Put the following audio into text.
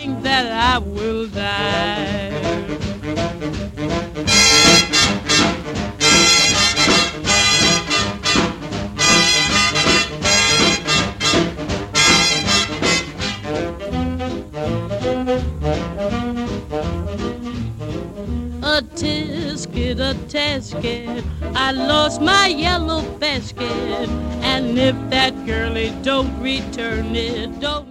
think that I will die. A tisket, I lost my yellow basket, and if that girlie don't return it, don't